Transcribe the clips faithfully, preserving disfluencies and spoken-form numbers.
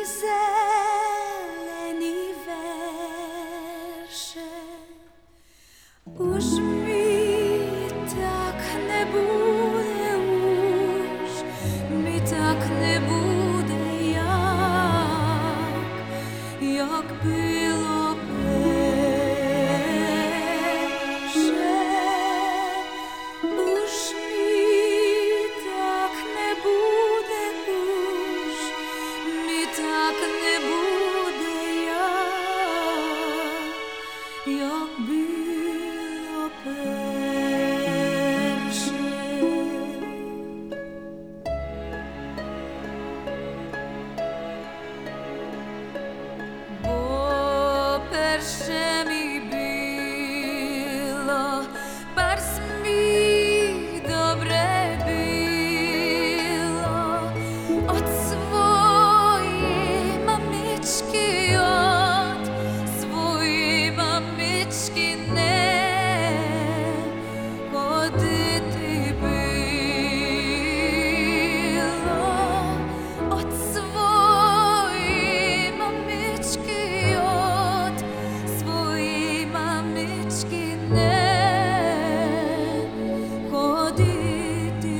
zeleni verše. Už mi tak nebude, už mi tak nebude, jak, jak bylo перше. Už mi tak nebude, už mi tak nebude, jak, jak bylo перше. Бо перше mi bilo, baš mi dobre bilo, od svoje mamički, od svoje mamički ne hoditi bilo, od svoje mamički, od svoje mamički ne hoditi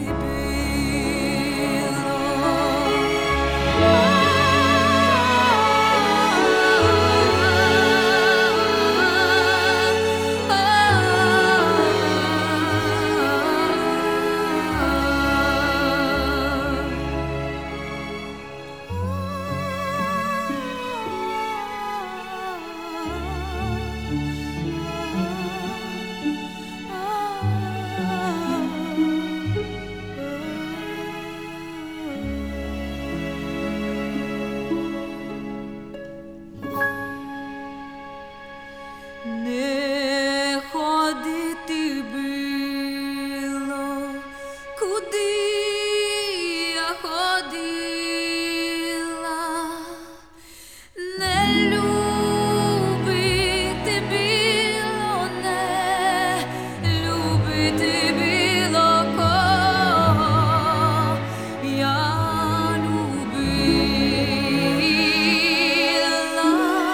не ходити було, куди я ходила, не любити було, не любити було, кого я любила.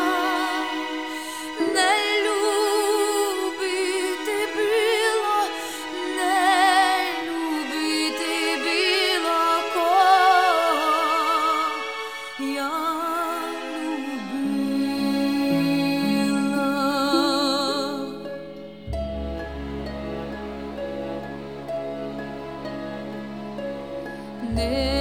Не любити було, не любити було, кого я любила. Не